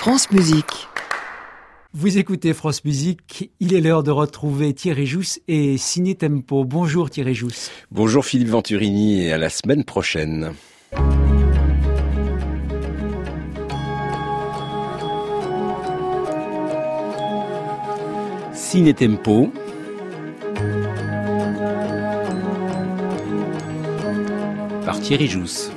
France Musique. Vous écoutez France Musique, il est l'heure de retrouver Thierry Jousse et Ciné Tempo. Bonjour Thierry Jousse. Bonjour Philippe Venturini et à la semaine prochaine. Ciné Tempo. Par Thierry Jousse.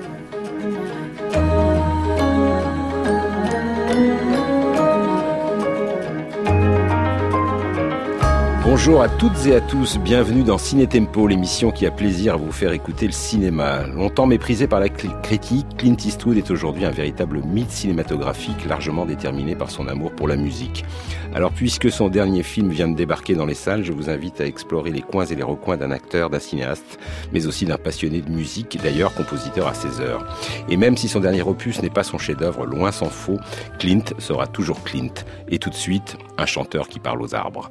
Bonjour à toutes et à tous, bienvenue dans Ciné Tempo, l'émission qui a plaisir à vous faire écouter le cinéma. Longtemps méprisé par la critique, Clint Eastwood est aujourd'hui un véritable mythe cinématographique largement déterminé par son amour pour la musique. Alors puisque son dernier film vient de débarquer dans les salles, je vous invite à explorer les coins et les recoins d'un acteur, d'un cinéaste, mais aussi d'un passionné de musique, d'ailleurs compositeur à ses heures. Et même si son dernier opus n'est pas son chef-d'œuvre, loin s'en faut, Clint sera toujours Clint. Et tout de suite, un chanteur qui parle aux arbres.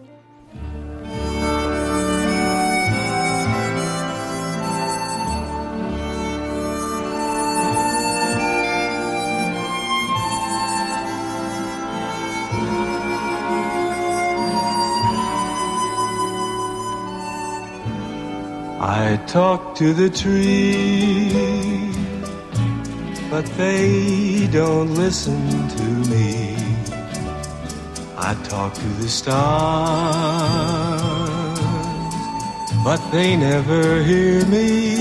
I talk to the trees, but they don't listen to me. I talk to the stars, but they never hear me.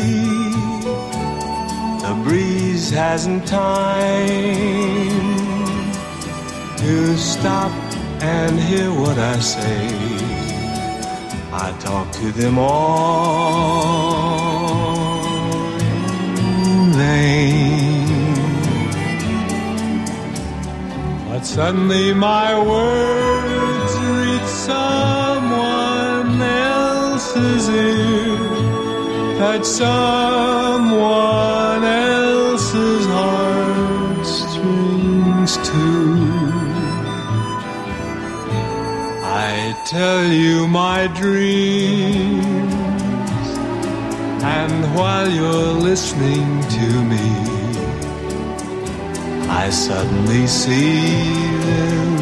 The breeze hasn't time to stop and hear what I say. I talk to them all in vain. But suddenly my words reach someone else's ear, touch someone else's heartstrings too. I tell you my dreams, and while you're listening to me, I suddenly see them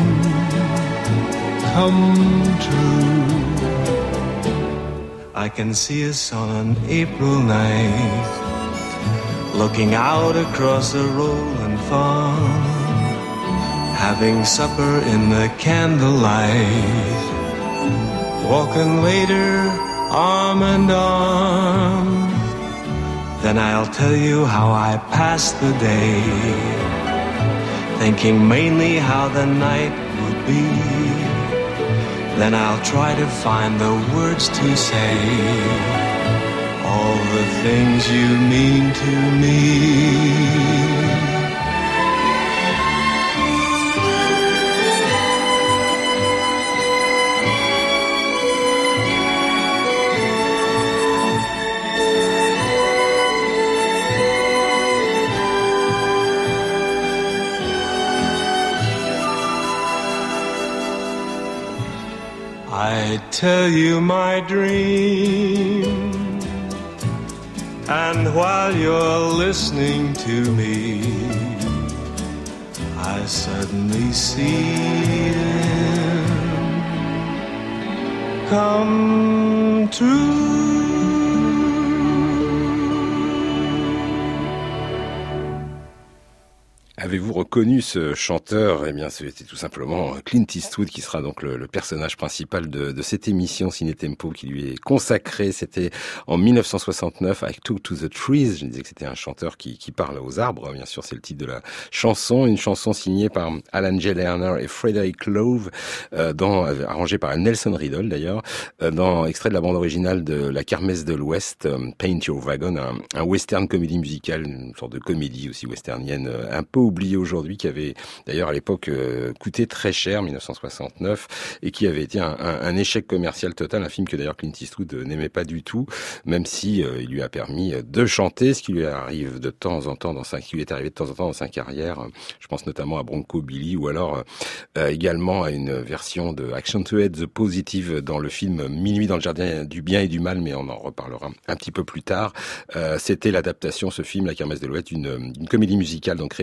come true. I can see us on an April night, looking out across a rolling farm, having supper in the candlelight, walking later arm in arm. Then I'll tell you how I passed the day, thinking mainly how the night would be. Then I'll try to find the words to say, all the things you mean to me. I tell you my dream, and while you're listening to me, I suddenly see them come true. Avez-vous reconnu ce chanteur ? Eh bien, c'était tout simplement Clint Eastwood qui sera donc le personnage principal de cette émission Ciné Tempo qui lui est consacrée. C'était en 1969 I Talk to the Trees. Je disais que c'était un chanteur qui parle aux arbres. Bien sûr, c'est le titre de la chanson. Une chanson signée par Alan J. Lerner et Frederick Love, arrangée par Nelson Riddle d'ailleurs, extrait de la bande originale de La Kermesse de l'Ouest, Paint Your Wagon, un western comédie musicale, une sorte de comédie aussi westernienne, un peu oublié aujourd'hui, qui avait d'ailleurs à l'époque coûté très cher, 1969, et qui avait été un échec commercial total, un film que d'ailleurs Clint Eastwood n'aimait pas du tout, même si il lui a permis de chanter, ce qui lui arrive de temps en temps qui lui est arrivé de temps en temps dans sa carrière. Je pense notamment à Bronco Billy, ou alors également à une version de Accentuate the Positive dans le film Minuit dans le jardin du bien et du mal, mais on en reparlera un petit peu plus tard. C'était l'adaptation, ce film, La Kermesse de l'Ouest, une comédie musicale donc créée à Broadway en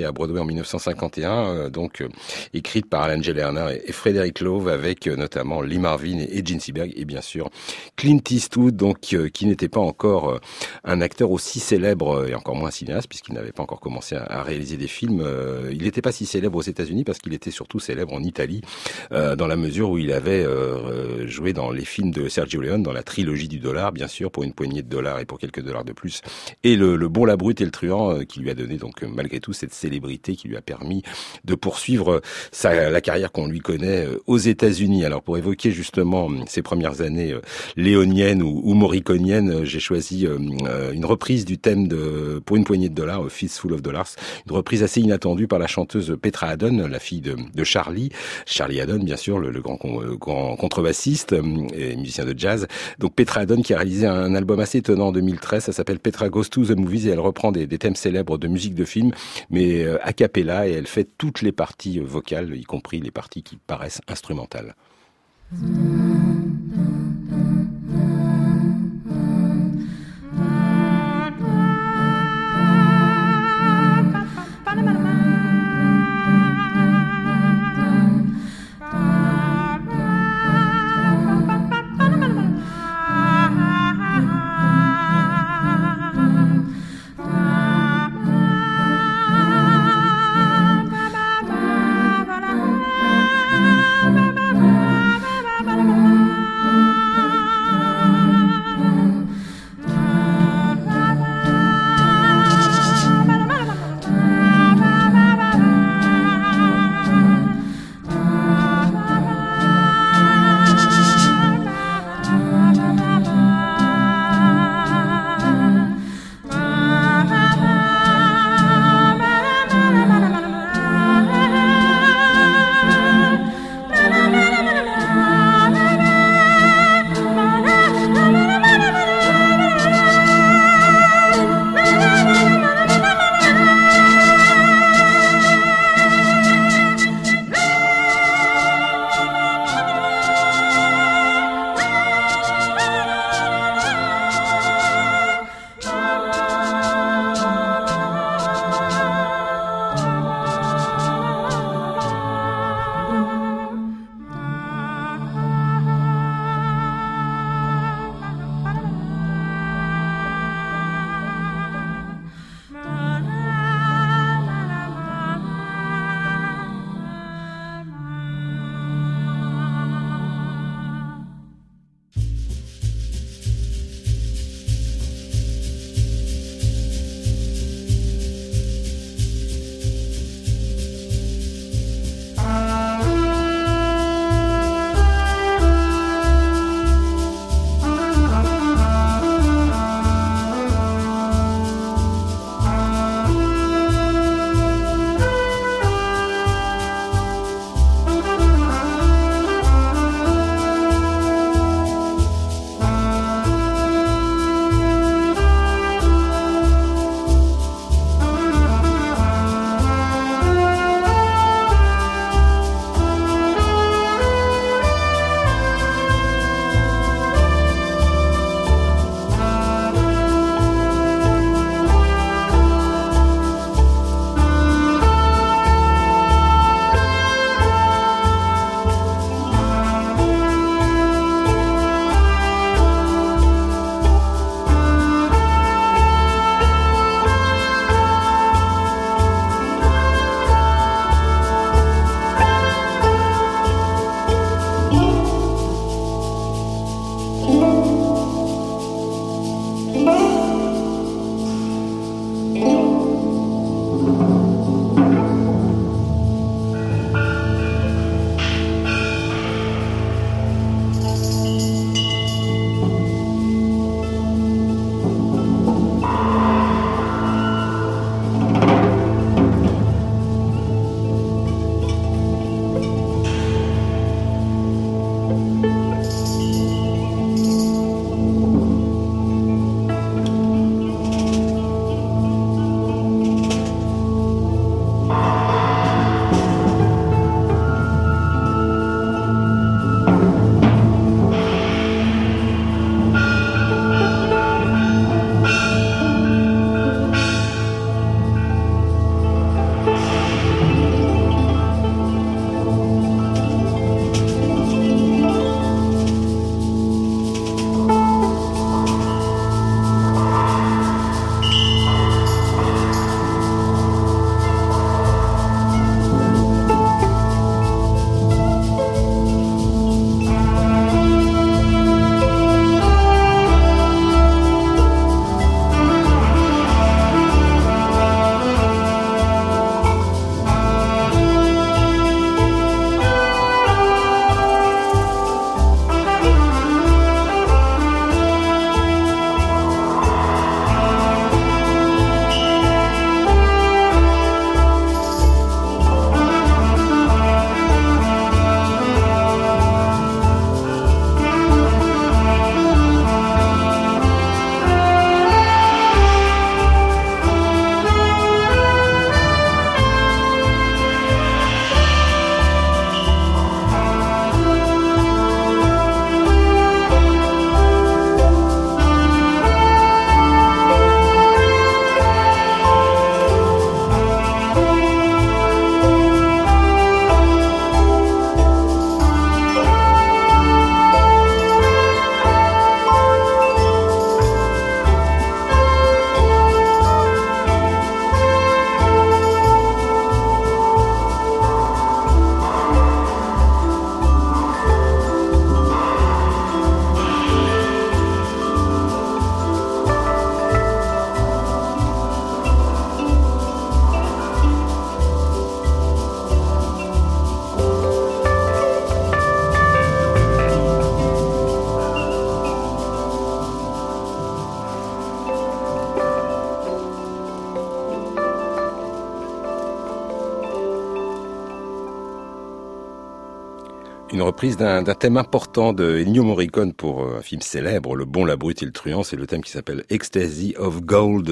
1951, écrite par Alan J. Lerner et Frederick Lowe, avec notamment Lee Marvin et Gene Seberg, et bien sûr Clint Eastwood, donc qui n'était pas encore un acteur aussi célèbre, et encore moins un cinéaste, puisqu'il n'avait pas encore commencé à réaliser des films. Il n'était pas si célèbre aux États-Unis parce qu'il était surtout célèbre en Italie, dans la mesure où il avait joué dans les films de Sergio Leone, dans la trilogie du dollar, bien sûr, pour une poignée de dollars et pour quelques dollars de plus, et le Bon, la Brute et le Truand, qui lui a donné donc malgré tout cette célébrité qui lui a permis de poursuivre la carrière qu'on lui connaît aux États-Unis. Alors pour évoquer justement ses premières années léoniennes ou morriconiennes, j'ai choisi une reprise du thème de Pour une poignée de dollars, Fistful of Dollars, une reprise assez inattendue par la chanteuse Petra Haddon, la fille de Charlie Haddon, bien sûr, le grand contrebassiste et musicien de jazz. Donc Petra Haddon qui a réalisé un album assez étonnant en 2013, ça s'appelle Petra Goes to the Movies, et elle reprend des thèmes célèbres de musique de film, mais a cappella, et elle fait toutes les parties vocales, y compris les parties qui paraissent instrumentales. Bye. Une reprise d'un thème important de Ennio Morricone pour un film célèbre, Le Bon, la Brute et le Truand. C'est le thème qui s'appelle Ecstasy of Gold,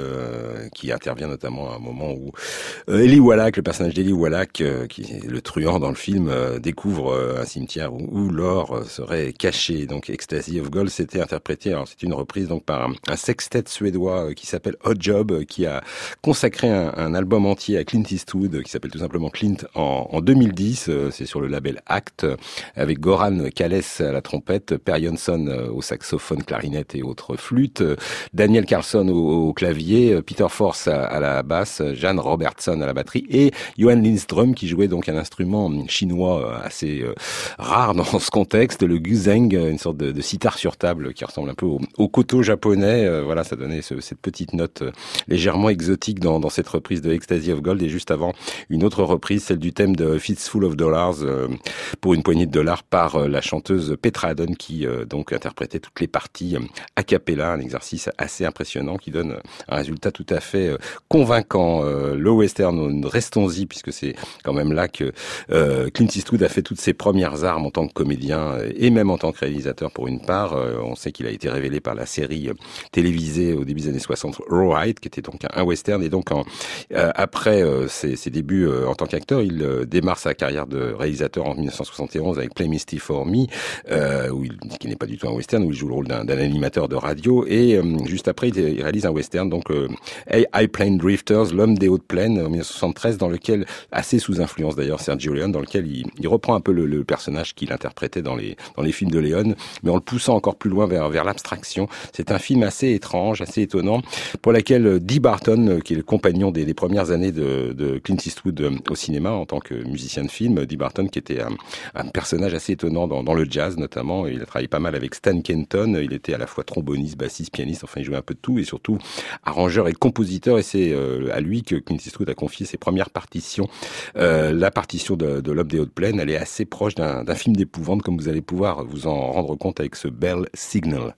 qui intervient notamment à un moment où Eli Wallach, le personnage d'Eli Wallach, qui est le truand dans le film, découvre un cimetière où l'or serait caché. Donc Ecstasy of Gold, c'était interprété, alors c'est une reprise donc par un sextet suédois qui s'appelle Odd Job, qui a consacré un album entier à Clint Eastwood, qui s'appelle tout simplement Clint, en 2010. C'est sur le label Act, avec Goran Kales à la trompette, Per Jonsson au saxophone, clarinette et autres flûtes, Daniel Carlson au clavier, Peter Force à la basse, Jan Robertson à la batterie et Johan Lindström qui jouait donc un instrument chinois assez rare dans ce contexte, le guzheng, une sorte de sitar sur table qui ressemble un peu au koto japonais. Voilà, ça donnait cette petite note légèrement exotique dans cette reprise de Ecstasy of Gold. Et juste avant, une autre reprise, celle du thème de Fistful of Dollars, pour une poignée de dollars, par la chanteuse Petra Haddon qui donc interprétait toutes les parties a cappella, un exercice assez impressionnant qui donne un résultat tout à fait convaincant. Le western, restons-y, puisque c'est quand même là que Clint Eastwood a fait toutes ses premières armes en tant que comédien et même en tant que réalisateur pour une part. On sait qu'il a été révélé par la série télévisée au début des années 60, Rawhide, qui était donc un western, et donc après ses débuts en tant qu'acteur, il démarre sa carrière de réalisateur en 1971 avec Play Misty for Me, qui n'est pas du tout un western, où il joue le rôle d'un animateur de radio, et juste après il réalise un western, donc High Plains Drifters, l'homme des hautes plaines, en 1973, dans lequel, assez sous influence d'ailleurs, Sergio Leone, dans lequel il reprend un peu le personnage qu'il interprétait dans les films de Leone, mais en le poussant encore plus loin vers l'abstraction. C'est un film assez étrange, assez étonnant, pour laquelle Dee Barton, qui est le compagnon des premières années de Clint Eastwood au cinéma en tant que musicien de film, Dee Barton qui était un personnage assez étonnant dans le jazz notamment. Il a travaillé pas mal avec Stan Kenton, il était à la fois tromboniste, bassiste, pianiste, enfin il jouait un peu de tout, et surtout arrangeur et compositeur, et c'est à lui que Clint Eastwood a confié ses premières partitions. La partition de l'Homme des Hautes Plaines, elle est assez proche d'un film d'épouvante, comme vous allez pouvoir vous en rendre compte avec ce Bell Signal.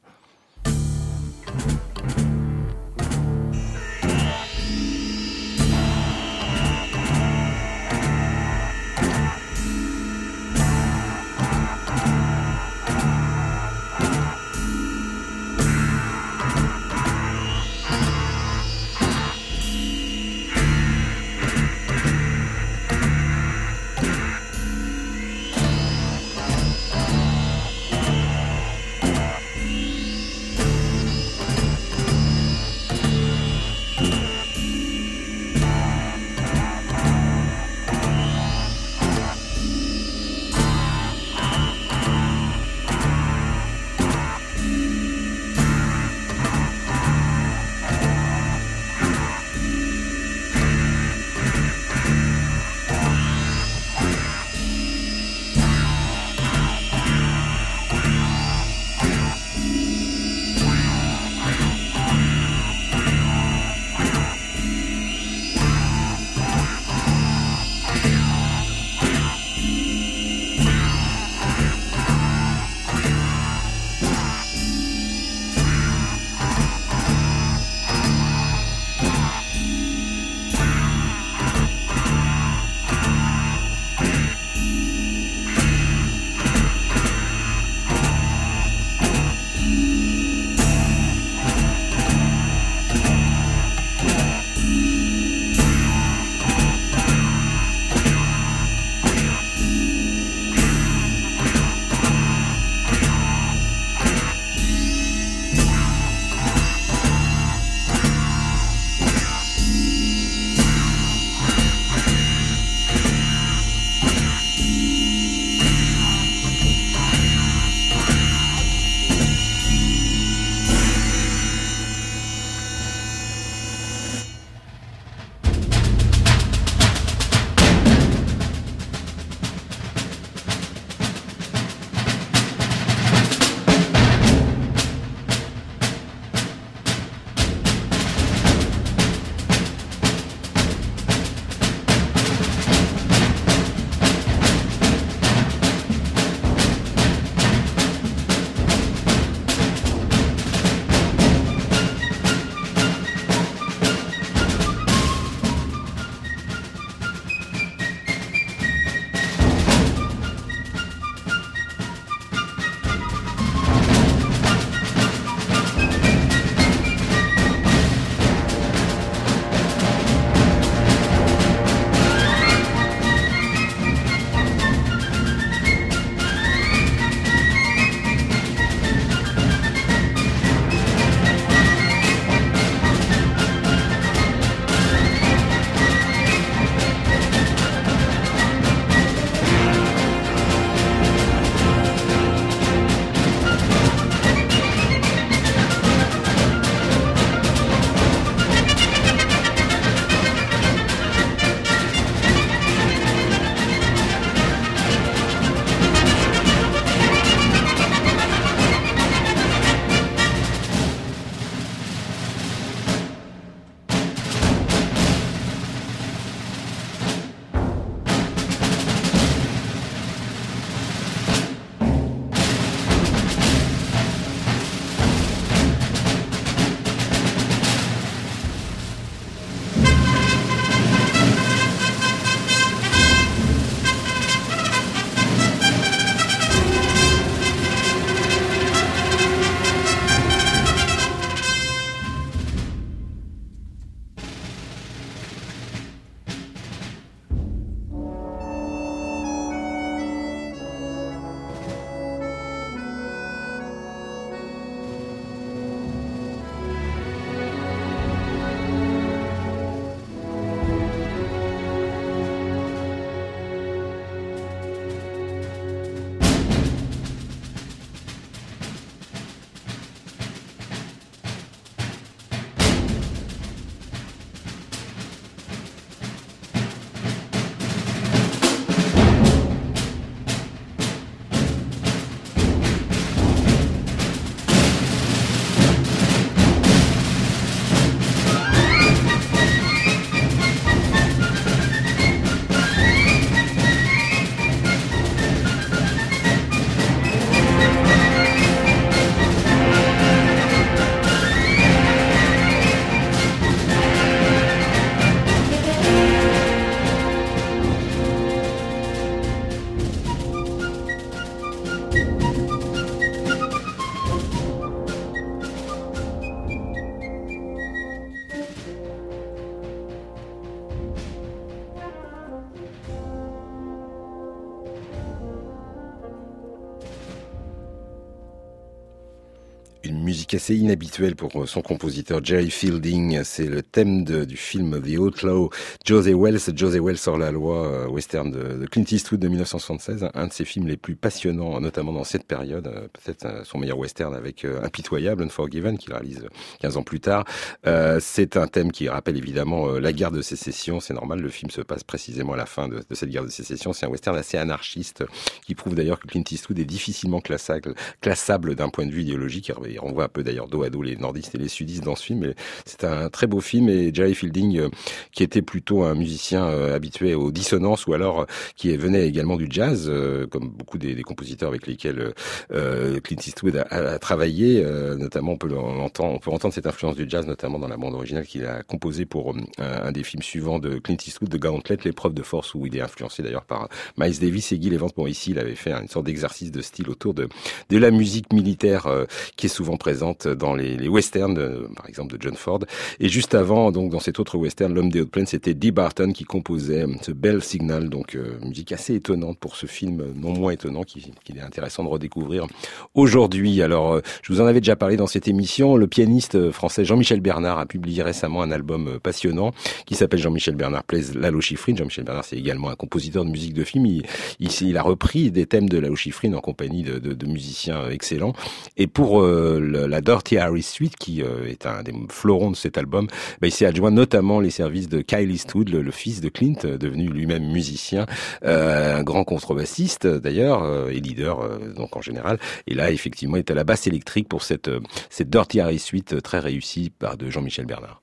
musique assez inhabituelle pour son compositeur Jerry Fielding. C'est le thème du film The Outlaw, Josey Wales hors la loi, western de Clint Eastwood de 1976, un de ses films les plus passionnants, notamment dans cette période, peut-être son meilleur western avec Impitoyable, Unforgiven, qu'il réalise 15 ans plus tard. C'est un thème qui rappelle évidemment la guerre de sécession, c'est normal, le film se passe précisément à la fin de cette guerre de sécession. C'est un western assez anarchiste, qui prouve d'ailleurs que Clint Eastwood est difficilement classable d'un point de vue idéologique. Il renvoie un peu d'ailleurs dos à dos les nordistes et les sudistes dans ce film, mais c'est un très beau film. Et Jerry Fielding, qui était plutôt un musicien habitué aux dissonances, ou alors qui venait également du jazz, comme beaucoup des compositeurs avec lesquels Clint Eastwood a travaillé, notamment on peut entendre cette influence du jazz, notamment dans la bande originale qu'il a composée pour un des films suivants de Clint Eastwood, The Gauntlet, l'épreuve de force, où il est influencé d'ailleurs par Miles Davis et Gil Evans. Bon, ici il avait fait une sorte d'exercice de style autour de la musique militaire qui est souvent présente dans les westerns, par exemple de John Ford. Et juste avant, donc dans cet autre western, L'Homme des Hautes Plaines, c'était Dee Barton qui composait ce Bell Signal, donc musique assez étonnante pour ce film, non moins étonnant, qu'il est intéressant de redécouvrir aujourd'hui. Alors, je vous en avais déjà parlé dans cette émission, le pianiste français Jean-Michel Bernard a publié récemment un album passionnant qui s'appelle Jean-Michel Bernard plays Lalo Schifrin. Jean-Michel Bernard, c'est également un compositeur de musique de film. Il a repris des thèmes de Lalo Schifrin en compagnie de musiciens excellents. Et pour la Dirty Harry Suite, qui est un des fleurons de cet album, il s'est adjoint notamment les services de Kyle Eastwood, le fils de Clint, devenu lui-même musicien, un grand contrebassiste d'ailleurs, et leader donc en général. Et là, effectivement, il est à la basse électrique pour cette Dirty Harry Suite très réussie de Jean-Michel Bernard.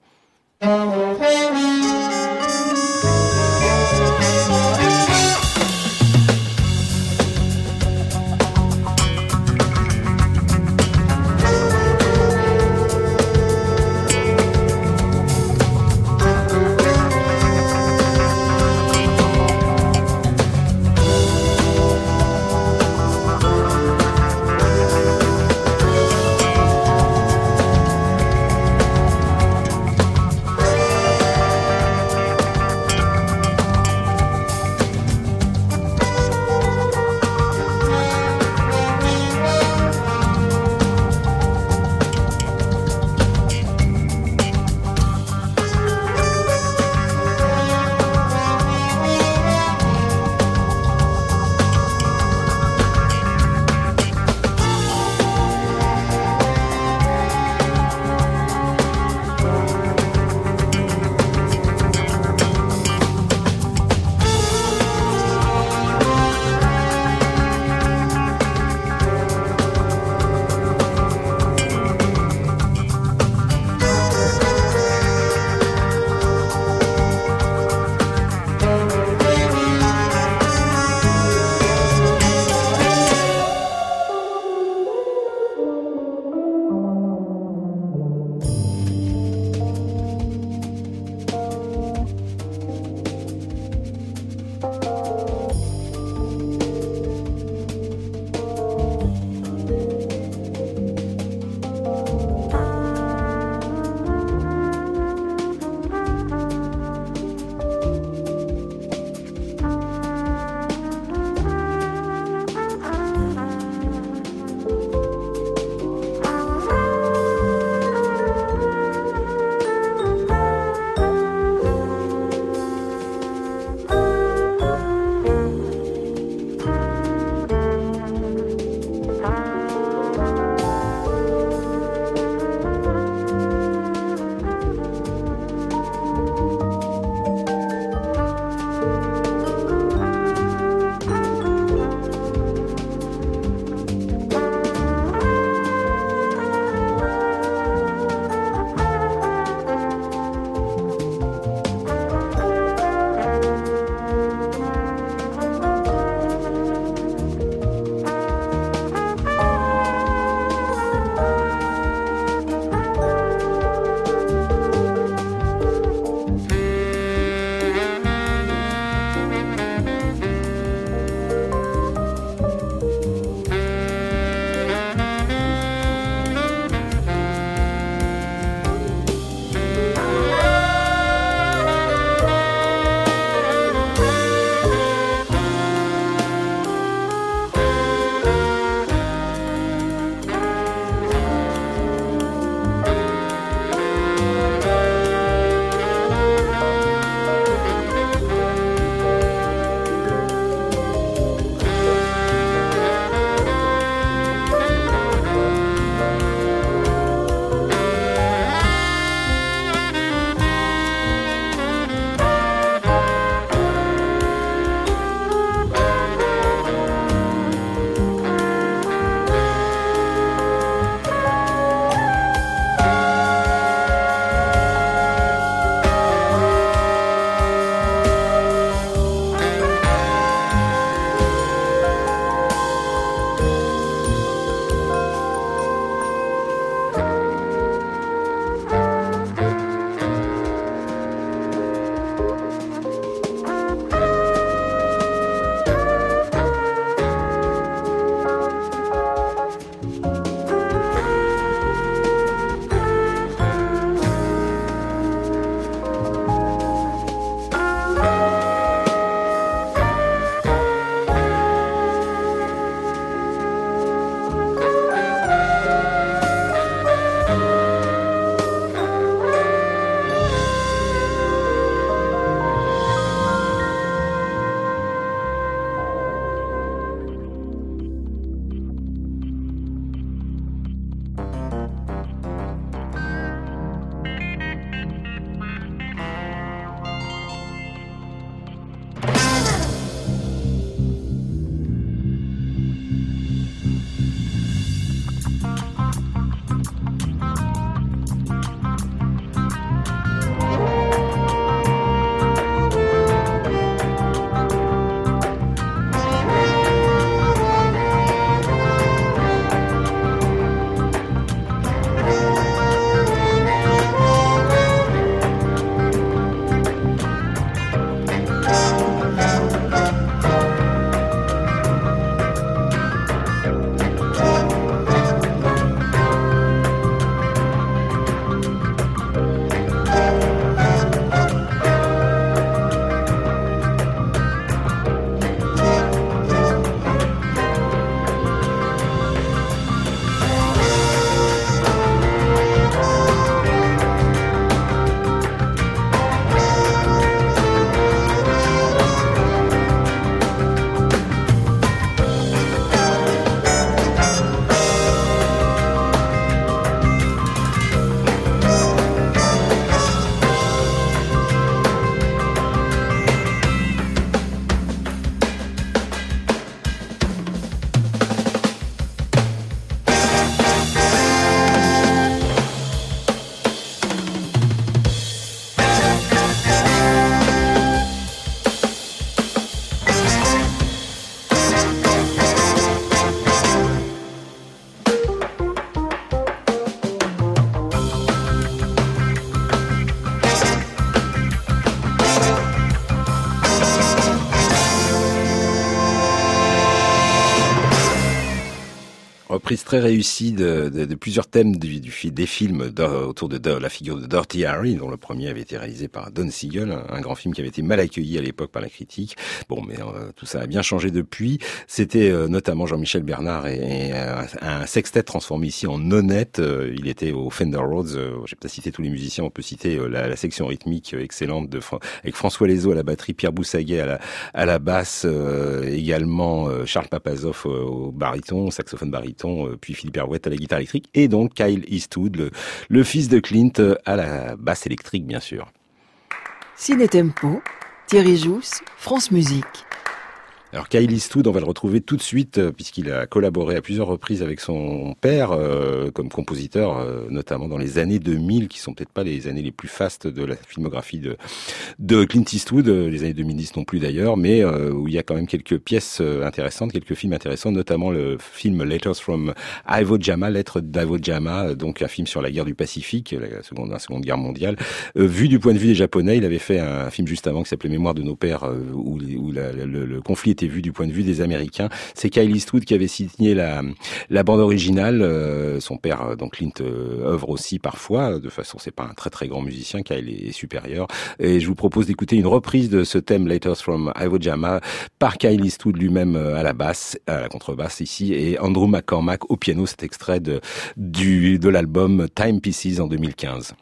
reprise très réussie de plusieurs thèmes des films autour de la figure de Dirty Harry, dont le premier avait été réalisé par Don Siegel, un grand film qui avait été mal accueilli à l'époque par la critique. Bon, mais tout ça a bien changé depuis. C'était notamment Jean-Michel Bernard et un sextet transformé ici en nonette. Il était au Fender Rhodes. J'ai pas cité tous les musiciens, on peut citer la section rythmique excellente avec François Lezo à la batterie, Pierre Boussaguet à la basse, également Charles Papazov au baryton, saxophone baryton, puis Philippe Hervouet à la guitare électrique, et donc Kyle Eastwood, le fils de Clint, à la basse électrique, bien sûr. Ciné Tempo, Thierry Jousse, France Musique. Alors Kyle Eastwood, on va le retrouver tout de suite puisqu'il a collaboré à plusieurs reprises avec son père comme compositeur, notamment dans les années 2000, qui sont peut-être pas les années les plus fastes de la filmographie de Clint Eastwood, les années 2010 non plus d'ailleurs, mais où il y a quand même quelques pièces intéressantes, quelques films intéressants, notamment le film Letters from Iwo Jima, Lettres d'Iwo Jima, donc un film sur la guerre du Pacifique, la seconde guerre mondiale, vu du point de vue des Japonais. Il avait fait un film juste avant qui s'appelait Mémoire de nos pères, où le conflit était vu du point de vue des Américains. C'est Kyle Eastwood qui avait signé la bande originale. Son père, donc Clint, œuvre aussi parfois. De façon, c'est pas un très très grand musicien. Kyle est supérieur. Et je vous propose d'écouter une reprise de ce thème Letters from Iwo Jima par Kyle Eastwood lui-même à la basse, à la contrebasse ici, et Andrew McCormack au piano. Cet extrait de l'album Time Pieces en 2015.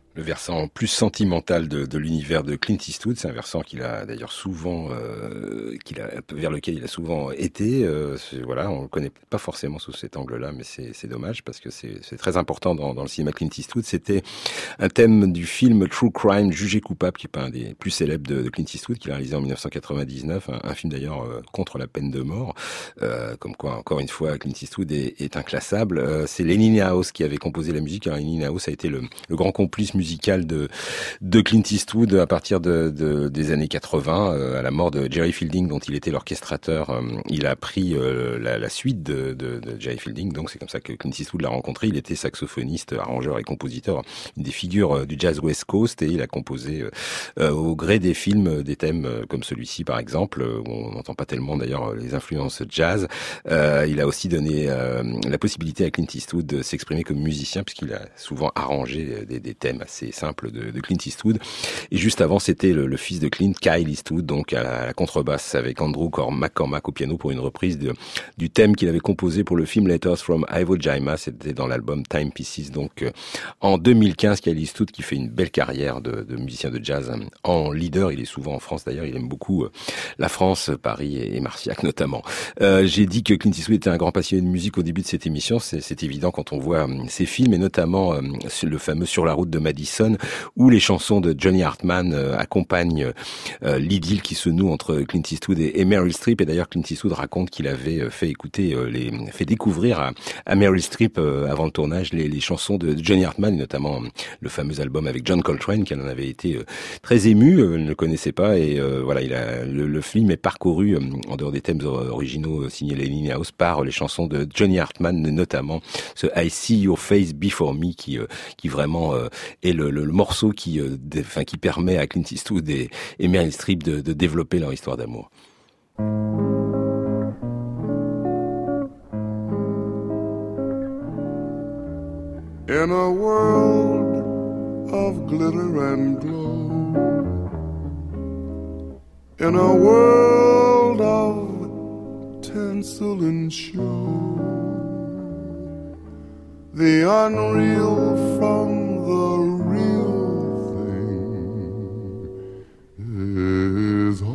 Le versant plus sentimental de l'univers de Clint Eastwood, c'est un versant qu'il a d'ailleurs souvent, vers lequel il a souvent été. Voilà, on le connaît pas forcément sous cet angle-là, mais c'est dommage parce que c'est très important dans le cinéma Clint Eastwood. C'était un thème du film True Crime, Jugé coupable, qui est pas un des plus célèbres de Clint Eastwood, qu'il a réalisé en 1999, un film d'ailleurs contre la peine de mort. Comme quoi, encore une fois, Clint Eastwood est inclassable. C'est Lenny House qui avait composé la musique. Alors, Lenny House a été le grand complice musical de Clint Eastwood à partir des années 80, à la mort de Jerry Fielding, dont il était l'orchestrateur. Il a pris la suite de Jerry Fielding, donc c'est comme ça que Clint Eastwood l'a rencontré. Il était saxophoniste, arrangeur et compositeur, une des figures du jazz West Coast, et il a composé au gré des films des thèmes comme celui-ci par exemple, où on n'entend pas tellement d'ailleurs les influences jazz. Il a aussi donné la possibilité à Clint Eastwood de s'exprimer comme musicien, puisqu'il a souvent arrangé des thèmes assez simples de Clint Eastwood. Et juste avant, c'était le fils de Clint, Kyle Eastwood, donc à la contrebasse, avec Andrew McCormack au piano pour une reprise du thème qu'il avait composé pour le film Letters from Iwo Jima. C'était dans l'album Time Pieces. Donc en 2015, Kyle Eastwood qui fait une belle carrière de musicien de jazz en leader. Il est souvent en France d'ailleurs. Il aime beaucoup la France, Paris et Marciac notamment. J'ai dit que Clint Eastwood était un grand passionné de musique au début de cette émission. C'est évident quand on voit ses films, et notamment le fameux Sur la route de Madison, où les chansons de Johnny Hartman accompagnent l'idylle qui se noue entre Clint Eastwood et Meryl Streep. Et d'ailleurs, Clint Eastwood raconte qu'il avait fait découvrir à Meryl Streep avant le tournage les chansons de Johnny Hartman, et notamment le fameux album avec John Coltrane, qu'elle en avait été très émue. Elle ne le connaissait pas, et voilà, le film est parcouru en dehors des thèmes originaux signés Lenny House par les chansons de Johnny Hartman, notamment ce I See Your Face Before Me qui vraiment est le morceau qui permet à Clint Eastwood et Meryl Streep de développer leur histoire d'amour. In a world of glitter and glow, in a world of tinsel and show, the unreal from the real thing is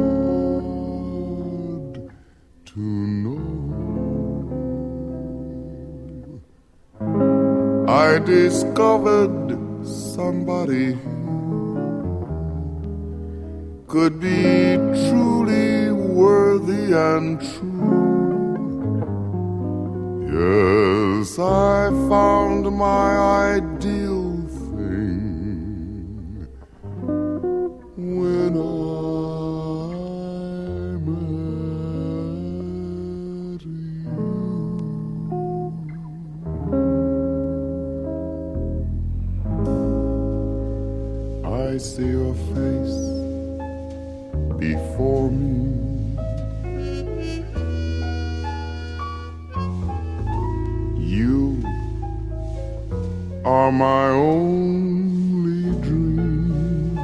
hard to know. I discovered somebody could be truly worthy and true. Yes, I found my ideal thing when I met you. I see your face before me. You are my only dream.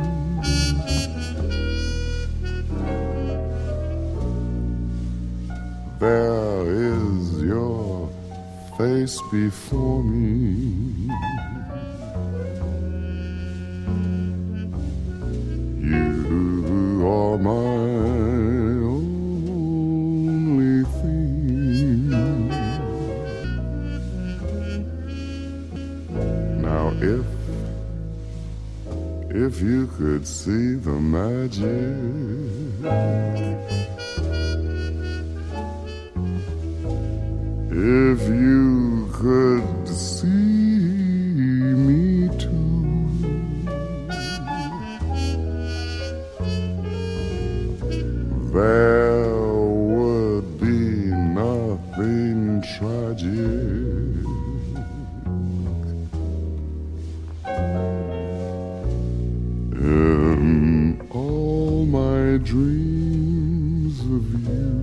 There is your face before me. You are my only thing. Now if you could see the magic, if you could see me too, there would be nothing tragic in all my dreams of you.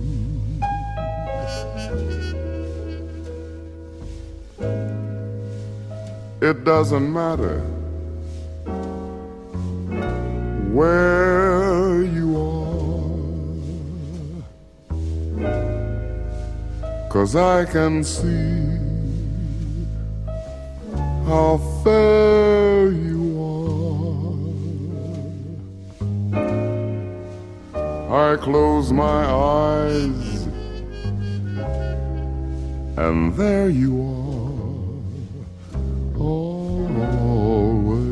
It doesn't matter where you are, 'cause I can see how fair you I close my eyes, and there you are, always.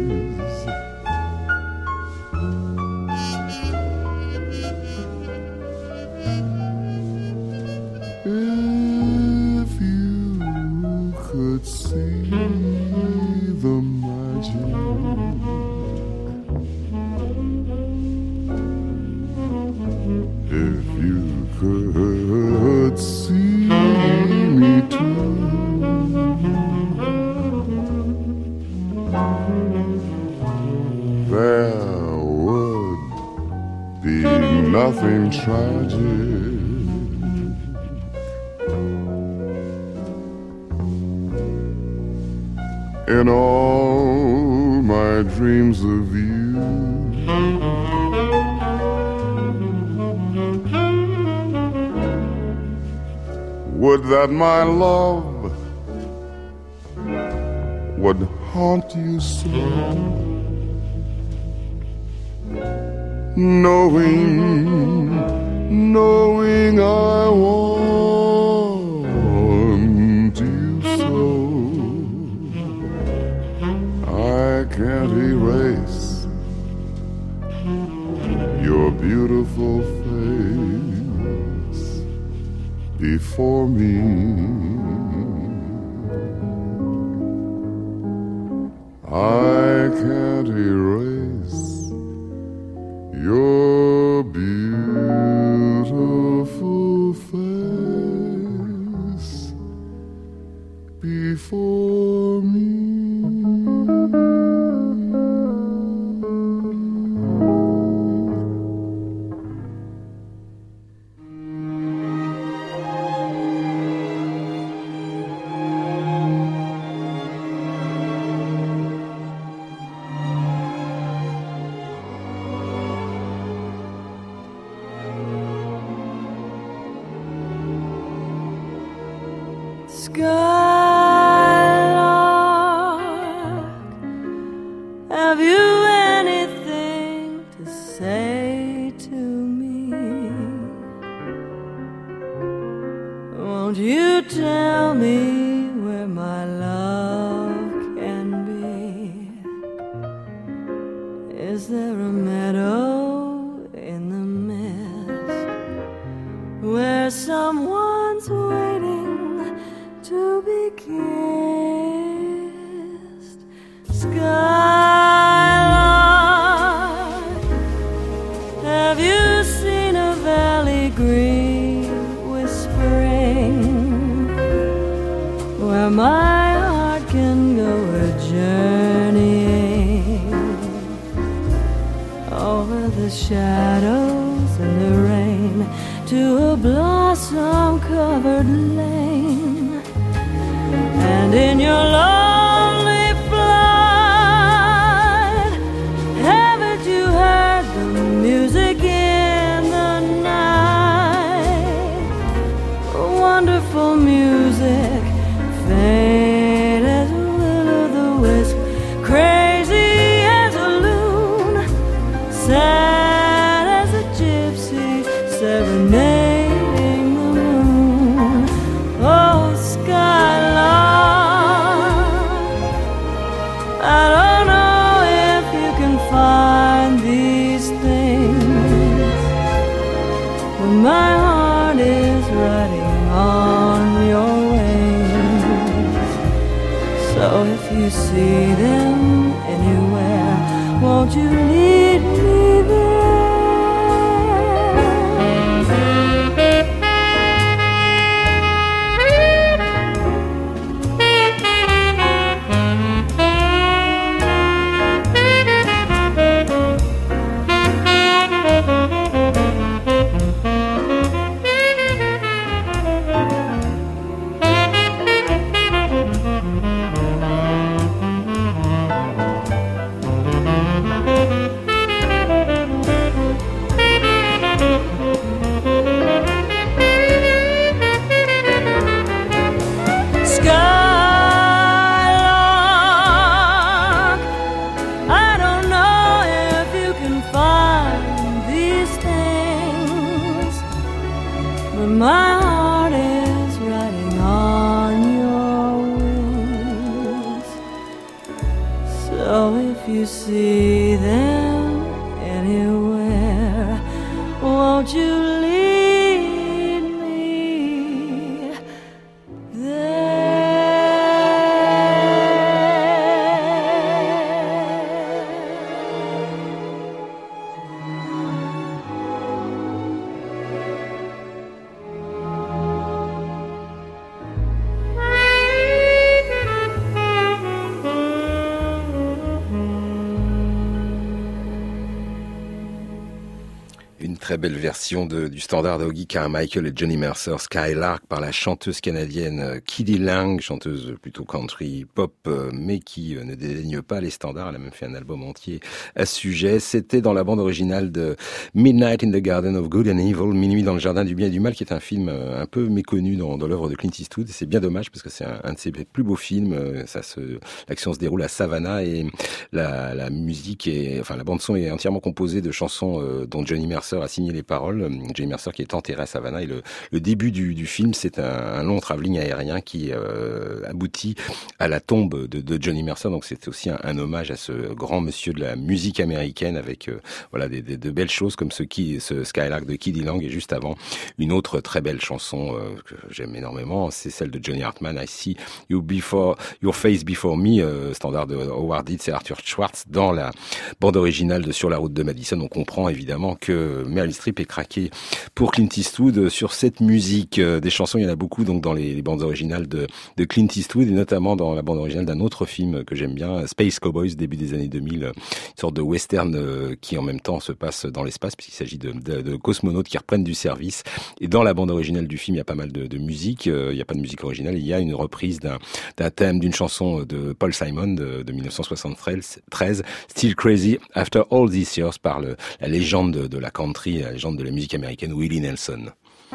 If you could see the magic, if you could see me too, there would be nothing tragic in all my dreams of you. Would that my love would haunt you so, knowing I want you so. I can't erase your beautiful face before me. I can't erase your beautiful face before me. Have you anything to say to me? Won't you tell me where my love can be? Is there a meadow in the mist where someone's waiting to be kissed? Skylark, have you seen a valley green whispering where my heart can go a-journeying over the shadows and the rain to a blossom-covered lane? And in your lonely flight, haven't you heard the music in the night? Wonderful music, faint as a will-o'-the-wisp, crazy as a loon, sad as a gypsy, serenading the moon. Oh, Skylark, I don't know if you can find these things when my heart is riding on your wings. So if you see them anywhere, won't you lead me there? So if you see them anywhere, won't you lead me there? Très belle version du standard de Hoagy Carmichael et Johnny Mercer, Skylark, par la chanteuse canadienne K.D. Lang, chanteuse plutôt country pop, mais qui ne dédaigne pas les standards. Elle a même fait un album entier à ce sujet. C'était dans la bande originale de Midnight in the Garden of Good and Evil, Minuit dans le Jardin du Bien et du Mal, qui est un film un peu méconnu dans l'œuvre de Clint Eastwood. Et c'est bien dommage parce que c'est un de ses plus beaux films. L'action se déroule à Savannah et la musique la bande son est entièrement composée de chansons dont Johnny Mercer a signé les paroles. Johnny Mercer qui est enterré à Savannah, et le début du film, c'est un long travelling aérien qui aboutit à la tombe de Johnny Mercer. Donc c'est aussi un hommage à ce grand monsieur de la musique américaine, avec de belles choses comme ce Skylark de K.D. Lang, et juste avant une autre très belle chanson que j'aime énormément, c'est celle de Johnny Hartman, I See Your Face Before Me, standard de Howard Dietz et Arthur Schwartz. Dans la bande originale de Sur la route de Madison, on comprend évidemment que Meryl Streep est craquée pour Clint Eastwood sur cette musique. Des chansons, il y en a beaucoup donc dans les bandes originales de Clint Eastwood, et notamment dans la bande originale d'un autre film que j'aime bien, Space Cowboys, début des années 2000, une sorte de western qui en même temps se passe dans l'espace, puisqu'il s'agit de cosmonautes qui reprennent du service. Et dans la bande originale du film, il y a pas mal de musique. Il n'y a pas de musique originale, il y a une reprise d'un thème d'une chanson de Paul Simon de 1973, Still Crazy After All These Years, par la légende de la country, la légende de la musique américaine, Willie Nelson.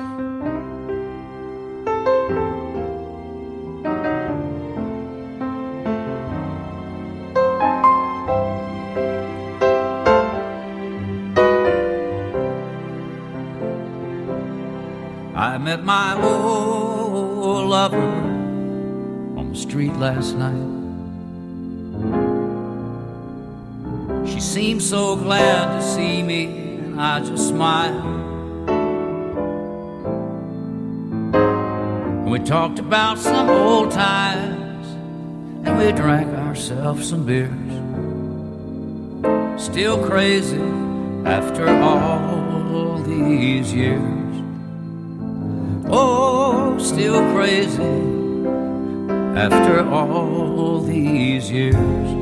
I met my old lover on the street last night. She seemed so glad to see me, and I just smiled. We talked about some old times, and we drank ourselves some beers. Still crazy after all these years. Oh, still crazy after all these years.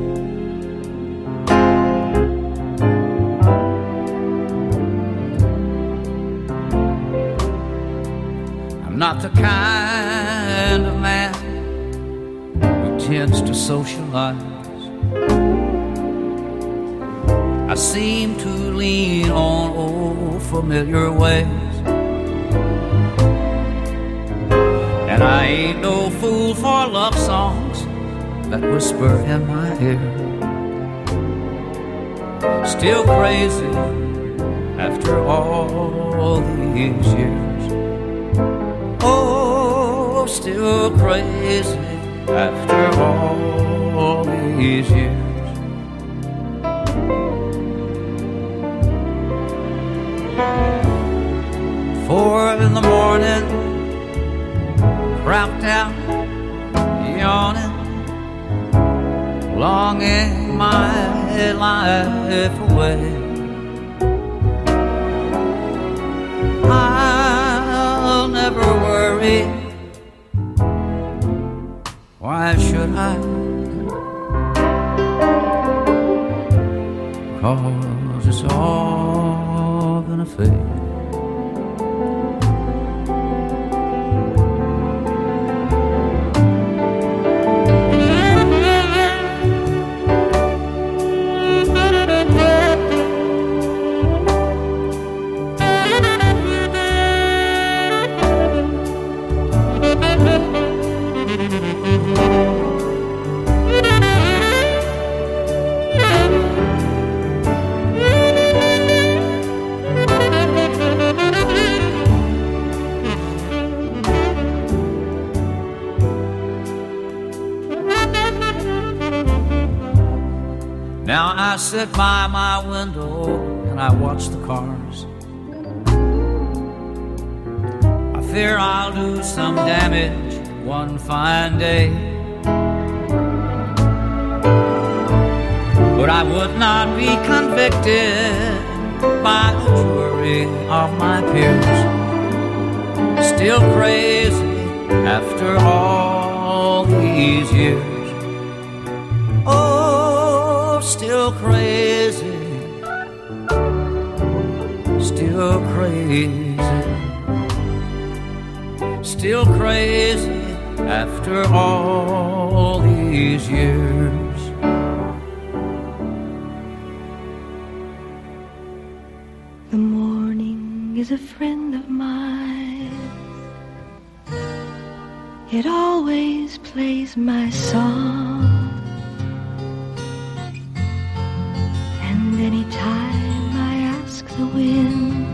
I'm not the kind of man who tends to socialize. I seem to lean on old familiar ways. And I ain't no fool for love songs that whisper in my ear. Still crazy after all these years. Oh, still crazy after all these years. 4 in the morning, cramped out, yawning, longing my life away. I'll never worry. Why should I? 'Cause it's all gonna fade. Now I sit by my window and I watch the cars. I fear I'll do some damage one fine day, but I would not be convicted by the jury of my peers. Still crazy after all these years. Oh, still crazy, still crazy, still crazy after all these years. The morning is a friend of mine. It always plays my song. And anytime I ask the wind,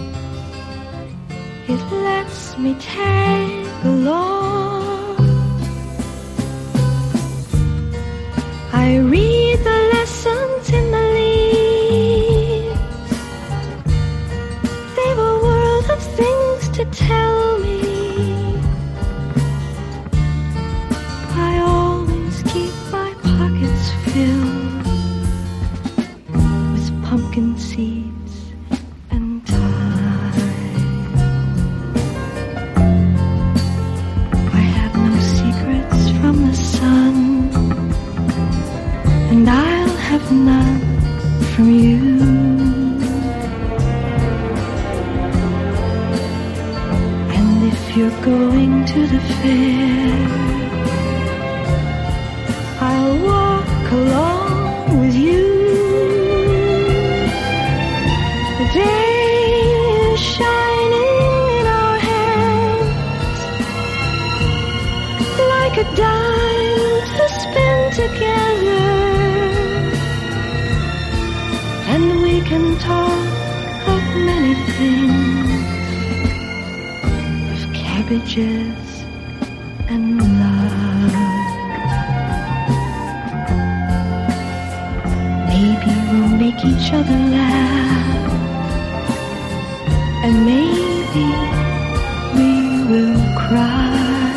it lets me tag along. I read the lessons in the leaves. They've a world of things to tell me. I always keep my pockets filled with pumpkin seeds and thyme. I have no secrets from the sun, and I'll have none from you. And if you're going to the fair, I'll walk along with you. The day is shining in our hands like a dime to spend together, and we can talk of many things, of cabbages and love. Maybe we'll make each other laugh, and maybe we will cry,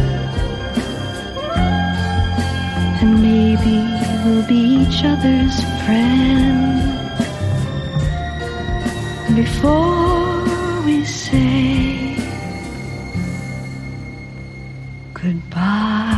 and maybe we'll be each other's friend before we say goodbye.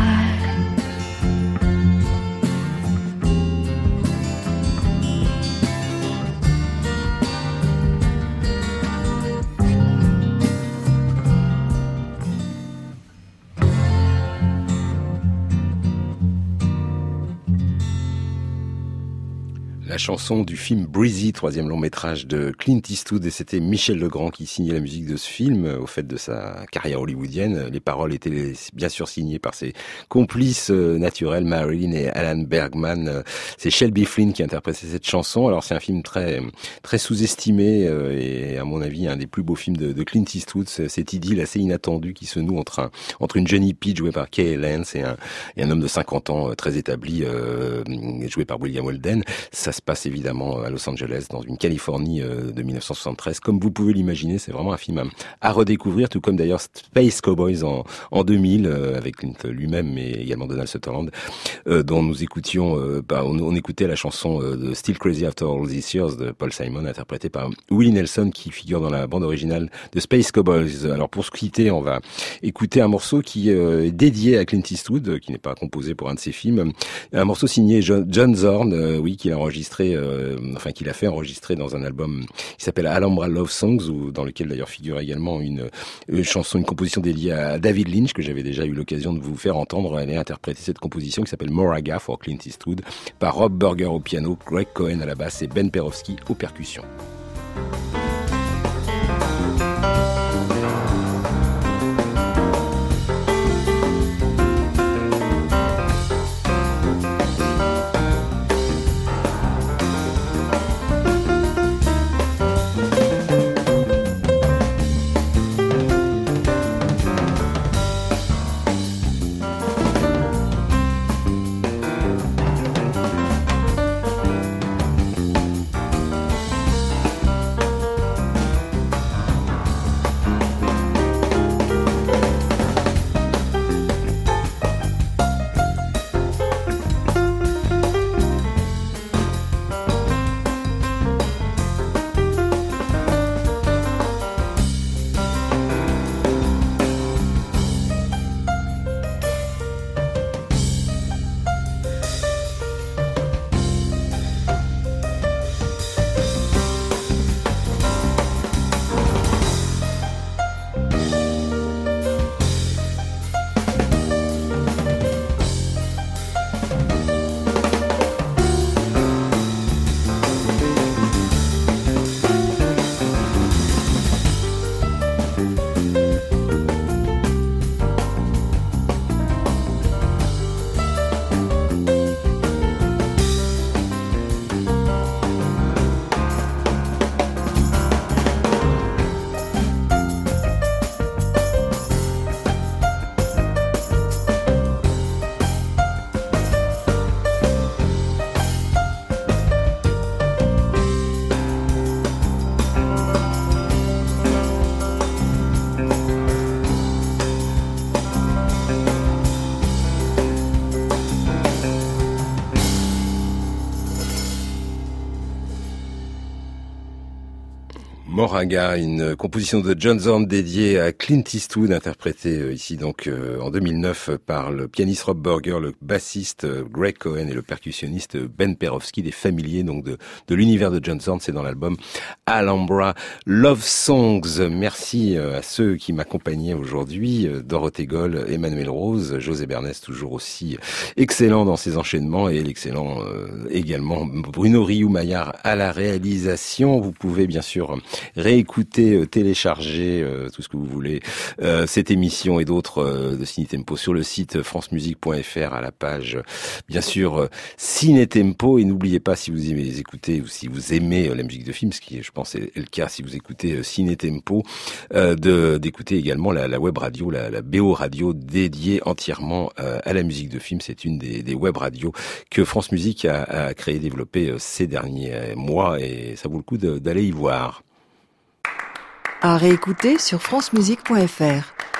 La chanson du film Breezy, troisième long métrage de Clint Eastwood, et c'était Michel Legrand qui signait la musique de ce film. Au fait de sa carrière hollywoodienne, les paroles étaient bien sûr signées par ses complices naturels, Marilyn et Alan Bergman. C'est Shelby Flynn qui interprétait cette chanson. Alors c'est un film très sous-estimé et à mon avis un des plus beaux films de Clint Eastwood. Cette idylle assez inattendue qui se noue entre une jeune hippie jouée par Kay Lance et un homme de 50 ans très établi joué par William Holden. Ça se passe évidemment à Los Angeles, dans une Californie de 1973. Comme vous pouvez l'imaginer, c'est vraiment un film à redécouvrir, tout comme d'ailleurs Space Cowboys en 2000, avec Clint lui-même, mais également Donald Sutherland, dont nous écoutions, on écoutait la chanson de Still Crazy After All These Years de Paul Simon, interprétée par Willie Nelson, qui figure dans la bande originale de Space Cowboys. Alors pour se quitter, on va écouter un morceau qui est dédié à Clint Eastwood, qui n'est pas composé pour un de ses films, un morceau signé John Zorn, qu'il a enregistré, qu'il a fait enregistrer dans un album qui s'appelle Alhambra Love Songs, dans lequel d'ailleurs figure également une chanson, une composition dédiée à David Lynch, que j'avais déjà eu l'occasion de vous faire entendre. Elle est interprétée, cette composition, qui s'appelle Moraga for Clint Eastwood, par Rob Burger au piano, Greg Cohen à la basse et Ben Perowski aux percussions. Moraga, une composition de John Zorn dédiée à Clint Eastwood, interprétée ici donc en 2009 par le pianiste Rob Burger, le bassiste Greg Cohen et le percussionniste Ben Perowski, des familiers donc de l'univers de John Zorn. C'est dans l'album Alhambra Love Songs. Merci à ceux qui m'accompagnaient aujourd'hui, Dorothée Goll, Emmanuel Rose, José Bernès, toujours aussi excellent dans ses enchaînements, et l'excellent également Bruno Riou-Maillard à la réalisation. Vous pouvez bien sûr réécouter, télécharger tout ce que vous voulez, cette émission et d'autres de Ciné Tempo sur le site francemusique.fr à la page bien sûr Ciné Tempo. Et n'oubliez pas, si vous aimez les écouter ou si vous aimez la musique de film, ce qui je pense est le cas si vous écoutez Ciné Tempo, d'écouter également la web radio, la BO radio dédiée entièrement à la musique de film. C'est une des web radios que France Musique a créé, développé ces derniers mois, et ça vaut le coup d'aller y voir. À réécouter sur francemusique.fr.